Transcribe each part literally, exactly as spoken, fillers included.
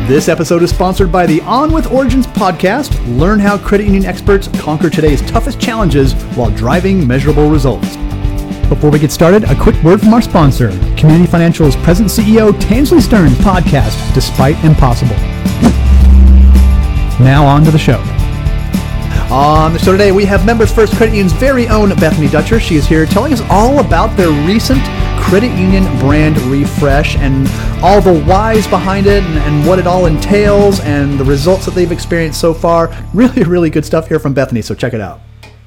This episode is sponsored by the On With Origins podcast. Learn how credit union experts conquer today's toughest challenges while driving measurable results. Before we get started, a quick word from our sponsor, Community Financial's President C E O Tansley Stearns' podcast, Despite Impossible. Now on to the show. On the show today, we have Members First Credit Union's very own Bethany Dutcher. She is here telling us all about their recent credit union brand refresh and all the whys behind it and, and what it all entails and the results that they've experienced so far. Really, really good stuff here from Bethany, so check it out.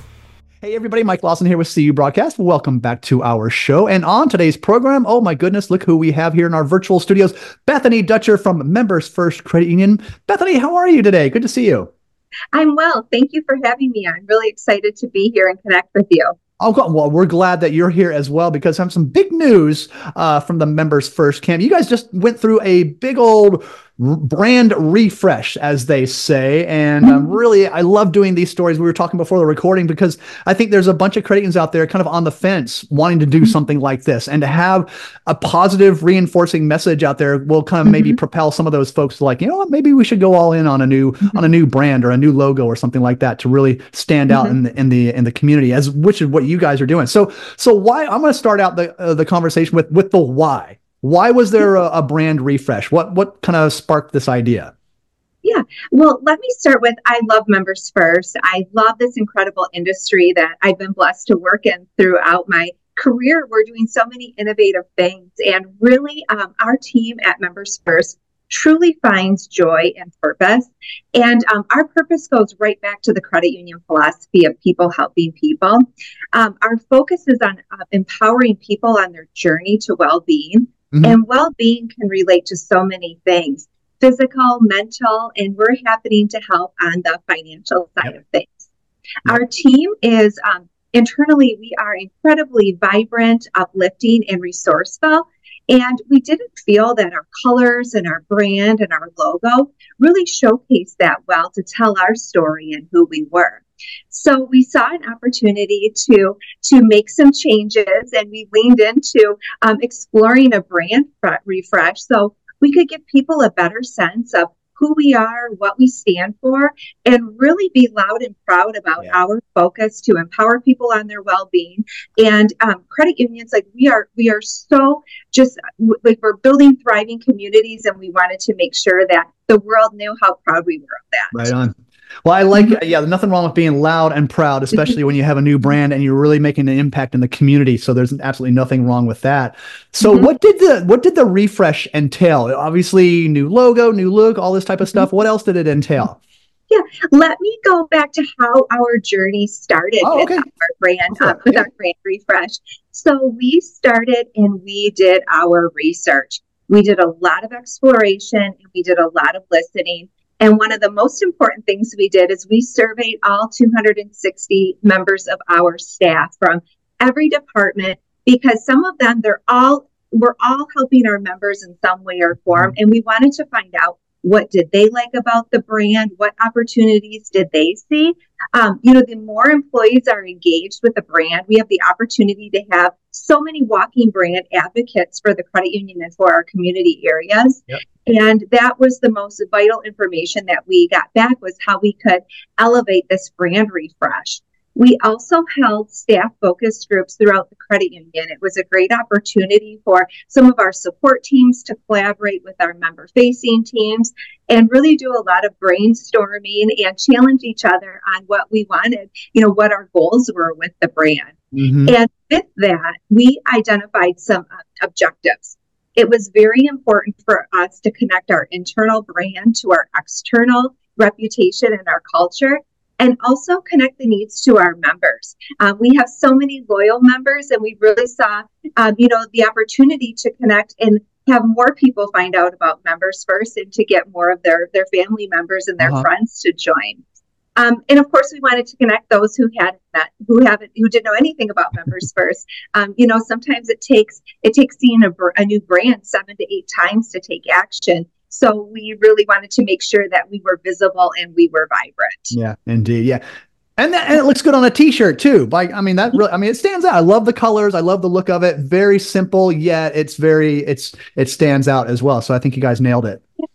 Hey everybody, Mike Lawson here with C U Broadcast. Welcome back to our show. And on today's program, oh my goodness, look who we have here in our virtual studios. Bethany Dutcher from Members First Credit Union. Bethany, how are you today? Good to see you. I'm well. Thank you for having me. I'm really excited to be here and connect with you. Oh, well, we're glad that you're here as well because I have some big news uh, from the Members First camp. You guys just went through a big old brand refresh, as they say. And um, really, I love doing these stories. We were talking before the recording because I think there's a bunch of credit unions out there kind of on the fence wanting to do something like this. And to have a positive reinforcing message out there will kind of maybe mm-hmm. propel some of those folks to like, you know what, maybe we should go all in on a new mm-hmm. on a new brand or a new logo or something like that to really stand out mm-hmm. in the in the in the community, as which is what you guys are doing. So so why I'm going to start out the uh, the conversation with with the why. Why was there a, a brand refresh? What what kind of sparked this idea? Yeah, well, let me start with, I love Members First. I love this incredible industry that I've been blessed to work in throughout my career. We're doing so many innovative things. And really, um, our team at Members First truly finds joy and purpose. And um, our purpose goes right back to the credit union philosophy of people helping people. Um, our focus is on uh, empowering people on their journey to well-being. Mm-hmm. And well-being can relate to so many things, physical, mental, and we're happening to help on the financial side yep. of things. Yep. Our team is, um, internally, we are incredibly vibrant, uplifting, and resourceful. And we didn't feel that our colors and our brand and our logo really showcased that well to tell our story and who we were. So we saw an opportunity to to make some changes, and we leaned into um, exploring a brand refresh so we could give people a better sense of who we are, what we stand for, and really be loud and proud about yeah. our focus to empower people on their well-being. And um, credit unions, like we are, we are so just like we're building thriving communities, and we wanted to make sure that the world knew how proud we were of that. Right on. Well, I like, yeah, there's nothing wrong with being loud and proud, especially when you have a new brand and you're really making an impact in the community. So there's absolutely nothing wrong with that. So mm-hmm. what did the what did the refresh entail? Obviously, new logo, new look, all this type of stuff. What else did it entail? Yeah, let me go back to how our journey started oh, okay. with our brand, okay. uh, with yeah. our brand refresh. So we started and we did our research. We did a lot of exploration and we did a lot of listening. And one of the most important things we did is we surveyed all two hundred sixty members of our staff from every department, because some of them, they're all, we're all helping our members in some way or form. And we wanted to find out, what did they like about the brand? What opportunities did they see? Um, you know, the more employees are engaged with the brand, we have the opportunity to have so many walking brand advocates for the credit union and for our community areas. Yep. And that was the most vital information that we got back, was how we could elevate this brand refresh. We also held staff focus groups throughout the credit union. It was a great opportunity for some of our support teams to collaborate with our member-facing teams and really do a lot of brainstorming and challenge each other on what we wanted, you know, what our goals were with the brand. Mm-hmm. And with that, we identified some uh, objectives. It was very important for us to connect our internal brand to our external reputation and our culture, and also connect the needs to our members. Um, we have so many loyal members, and we really saw, um, you know, the opportunity to connect and have more people find out about Members First, and to get more of their their family members and their uh-huh. friends to join. Um, and of course, we wanted to connect those who hadn't met, who haven't, who didn't know anything about Members First. Um, you know, sometimes it takes it takes seeing a, a new brand seven to eight times to take action. So we really wanted to make sure that we were visible and we were vibrant. Yeah, indeed. Yeah. And that, and it looks good on a t-shirt too. Like, I mean, that really, I mean, it stands out. I love the colors. I love the look of it. Very simple, yet it's very, it's, it stands out as well. So I think you guys nailed it. Yeah.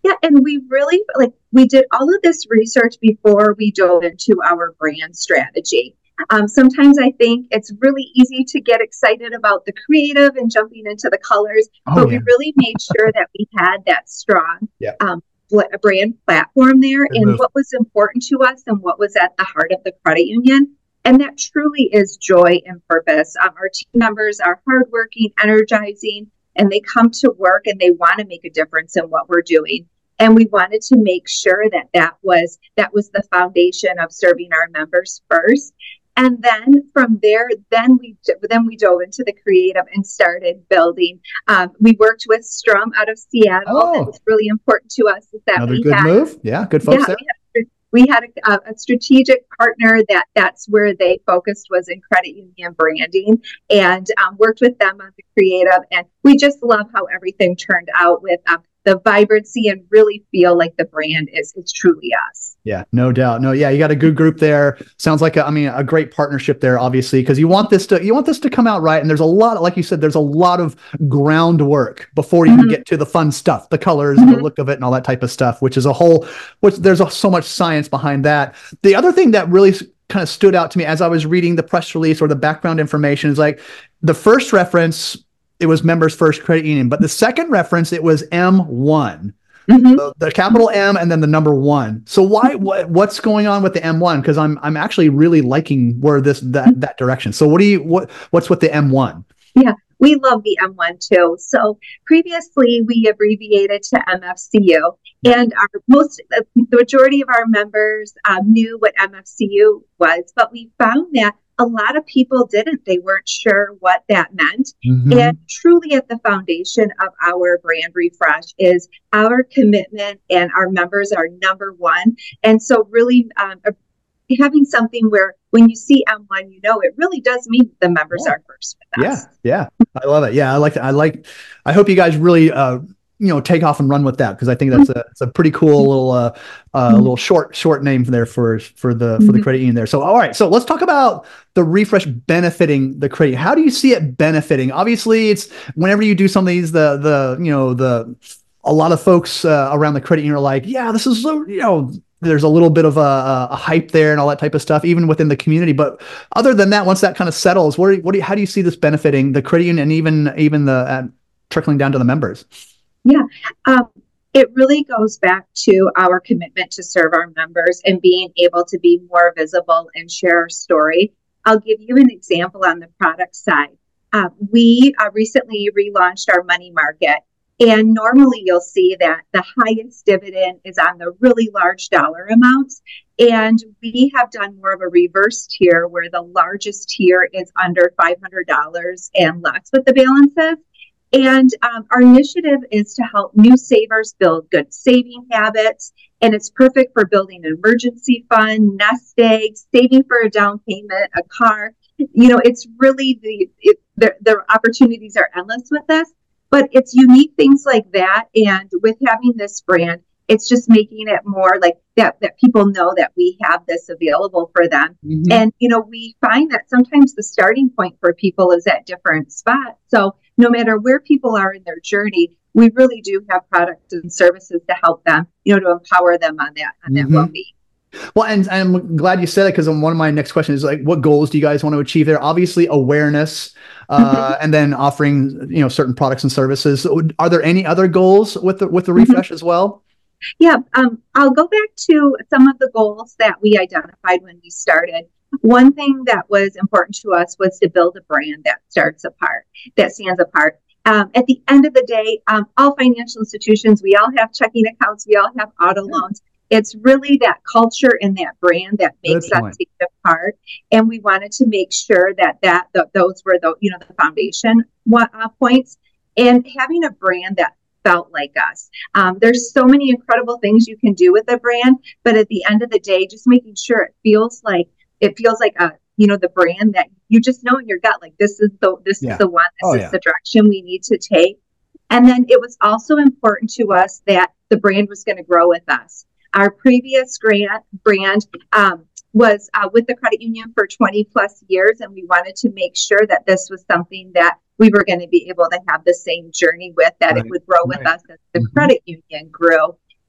Yeah, and we really like we did all of this research before we dove into our brand strategy. Um, sometimes I think it's really easy to get excited about the creative and jumping into the colors, oh, but yeah. we really made sure that we had that strong yeah. um, brand platform there. Good and move. What was important to us and what was at the heart of the credit union. And that truly is joy and purpose. Um, our team members are hardworking, energizing, and they come to work and they want to make a difference in what we're doing. And we wanted to make sure that that was that was the foundation of serving our members first. And then from there, then we then we dove into the creative and started building. Um, we worked with Strum out of Seattle. Oh. That was really important to us. Is that Another we good had, move. Yeah, good folks yeah, there. We had, we had a, a strategic partner that that's where they focused was in credit union branding, and um, worked with them on the creative. And we just love how everything turned out with um, the vibrancy and really feel like the brand is is truly us. Yeah, no doubt. No, yeah, you got a good group there. Sounds like a, I mean, a great partnership there, obviously, because you want this to you want this to come out right. And there's a lot, like you said, there's a lot of groundwork before you mm-hmm. even get to the fun stuff, the colors mm-hmm. and the look of it and all that type of stuff, which is a whole, which there's a, so much science behind that. The other thing that really kind of stood out to me as I was reading the press release or the background information is like the first reference, it was Members First Credit Union, but the second reference, it was M one. Mm-hmm. The, the capital M and then the number one. So why what what's going on with the M one? Because I'm I'm actually really liking where this that that direction. So what do you what what's with the M one? Yeah, we love the M one too. So previously we abbreviated to M F C U, and our most the majority of our members um, knew what M F C U was, but we found that a lot of people didn't. They weren't sure what that meant. Mm-hmm. And truly at the foundation of our brand refresh is our commitment, and our members are number one. And so really um, having something where when you see M one, you know, it really does mean the members yeah. are first with us. Yeah. Yeah. I love it. Yeah. I like that. I like, I hope you guys really, uh, you know, take off and run with that, because I think that's a it's a pretty cool little uh, uh mm-hmm. little short short name there for for the for the credit union there. So all right, so let's talk about the refresh benefiting the credit. How do you see it benefiting? Obviously, it's whenever you do some of these, the the you know the a lot of folks uh, around the credit union are like, yeah, this is you know. There's a little bit of a, a hype there and all that type of stuff, even within the community. But other than that, once that kind of settles, what, are, what do you, how do you see this benefiting the credit union and even even the uh, trickling down to the members? Yeah, um, it really goes back to our commitment to serve our members and being able to be more visible and share our story. I'll give you an example on the product side. Uh, we uh, recently relaunched our money market, and normally you'll see that the highest dividend is on the really large dollar amounts. And we have done more of a reverse tier where the largest tier is under five hundred dollars and less with the balances. And um, our initiative is to help new savers build good saving habits. And it's perfect for building an emergency fund, nest egg, saving for a down payment, a car. You know, it's really the, it, the, the opportunities are endless with this, but it's unique things like that. And with having this brand, it's just making it more like that, that people know that we have this available for them. Mm-hmm. And, you know, we find that sometimes the starting point for people is at different spots. So no matter where people are in their journey, we really do have products and services to help them, you know, to empower them on that, on mm-hmm. that well-being. Well, and, and I'm glad you said it, because one of my next questions is like, what goals do you guys want to achieve there? Obviously awareness, uh, mm-hmm. and then offering, you know, certain products and services. Are there any other goals with the, with the refresh mm-hmm. as well? Yeah, um, I'll go back to some of the goals that we identified when we started. One thing that was important to us was to build a brand that starts apart, that stands apart. Um, at the end of the day, um, all financial institutions, we all have checking accounts, we all have auto loans. It's really that culture and that brand that makes us stand apart. And we wanted to make sure that that the, those were the you know the foundation uh, points, and having a brand that felt like us. Um, there's so many incredible things you can do with a brand, but at the end of the day, just making sure it feels like it feels like a you know the brand that you just know in your gut, like this is the this yeah. is the one, this oh, is yeah. the direction we need to take. And then it was also important to us that the brand was going to grow with us. Our previous grant brand um, was uh, with the credit union for twenty plus years, and we wanted to make sure that this was something that we were going to be able to have the same journey with, that right. it would grow with right. us as the mm-hmm. credit union grew.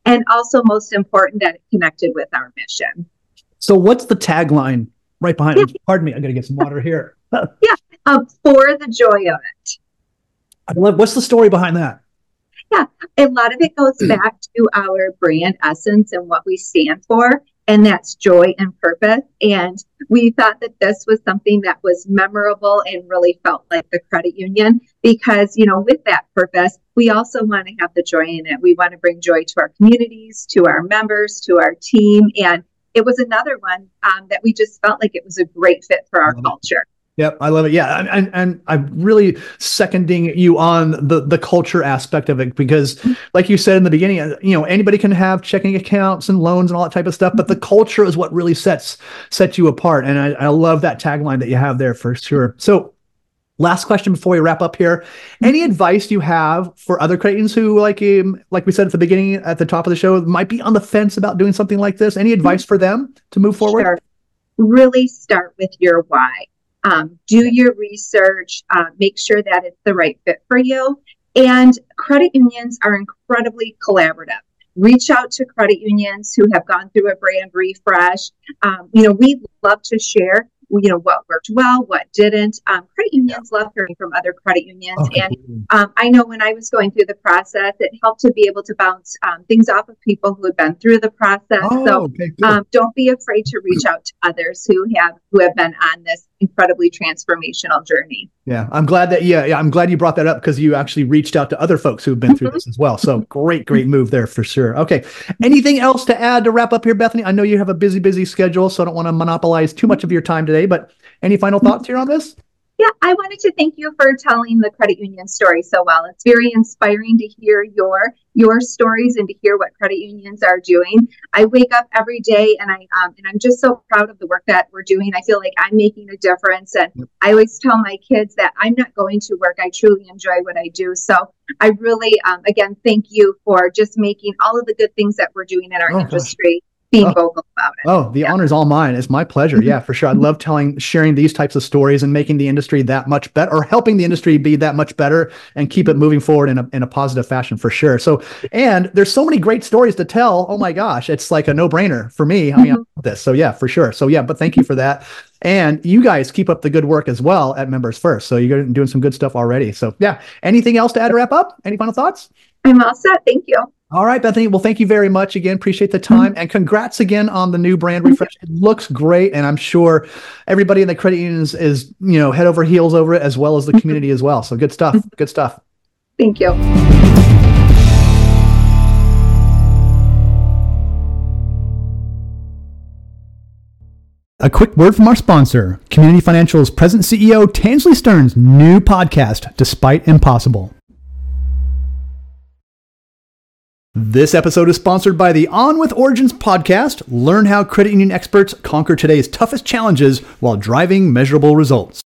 and also most important that it connected with our mission. So what's the tagline right behind yeah. it? Pardon me, I gotta get some water here. yeah, um, for the joy of it. I love, what's the story behind that? Yeah, a lot of it goes back to our brand essence and what we stand for, and that's joy and purpose. And we thought that this was something that was memorable and really felt like the credit union because, you know, with that purpose, we also want to have the joy in it. We want to bring joy to our communities, to our members, to our team. And it was another one um, that we just felt like it was a great fit for our culture. Yep, I love it. Yeah, and and I'm really seconding you on the the culture aspect of it because, like you said in the beginning, you know, anybody can have checking accounts and loans and all that type of stuff, but the culture is what really sets sets you apart. And I, I love that tagline that you have there for sure. So, last question before we wrap up here: any advice you have for other credit unions who, like um, like we said at the beginning, at the top of the show, might be on the fence about doing something like this? Any advice for them to move forward? Sure. Really start with your why. Um, do your research, uh, make sure that it's the right fit for you. And credit unions are incredibly collaborative. Reach out to credit unions who have gone through a brand refresh. Um, you know, we love to share, you know, what worked well, what didn't. Um, credit unions love hearing from other credit unions. Okay. And um, I know when I was going through the process, it helped to be able to bounce um, things off of people who had been through the process. Oh, so okay, um, don't be afraid to reach out to others who have who have been on this incredibly transformational journey. Yeah, I'm glad that, yeah, yeah, I'm glad you brought that up because you actually reached out to other folks who've been mm-hmm. through this as well. So great, great move there for sure. Okay. Anything else to add to wrap up here, Bethany? I know you have a busy, busy schedule, so I don't want to monopolize too much of your time today, but any final thoughts here on this? Yeah, I wanted to thank you for telling the credit union story so well. It's very inspiring to hear your your stories and to hear what credit unions are doing. I wake up every day and I um, and I'm just so proud of the work that we're doing. I feel like I'm making a difference. And yep. I always tell my kids that I'm not going to work. I truly enjoy what I do. So I really, um, again, thank you for just making all of the good things that we're doing in our oh, industry. Gosh. Being oh. vocal about it. Oh, the yeah. honor's all mine. It's my pleasure. Yeah, for sure. I love telling, sharing these types of stories and making the industry that much better, or helping the industry be that much better and keep it moving forward in a in a positive fashion for sure. So, and there's so many great stories to tell. Oh my gosh, it's like a no-brainer for me. I mean, mm-hmm. I love this. So yeah, for sure. So yeah, but thank you for that. And you guys keep up the good work as well at Members First. So you're doing some good stuff already. So yeah, anything else to add to wrap up? Any final thoughts? I'm all set. Thank you. All right, Bethany. Well, thank you very much again. Appreciate the time, and congrats again on the new brand refresh. It looks great, and I'm sure everybody in the credit unions is, you know, head over heels over it, as well as the community as well. So good stuff. Good stuff. Thank you. A quick word from our sponsor, Community Financial's President C E O Tansley Stearns' new podcast, Despite Impossible. This episode is sponsored by the On With Origins podcast. Learn how credit union experts conquer today's toughest challenges while driving measurable results.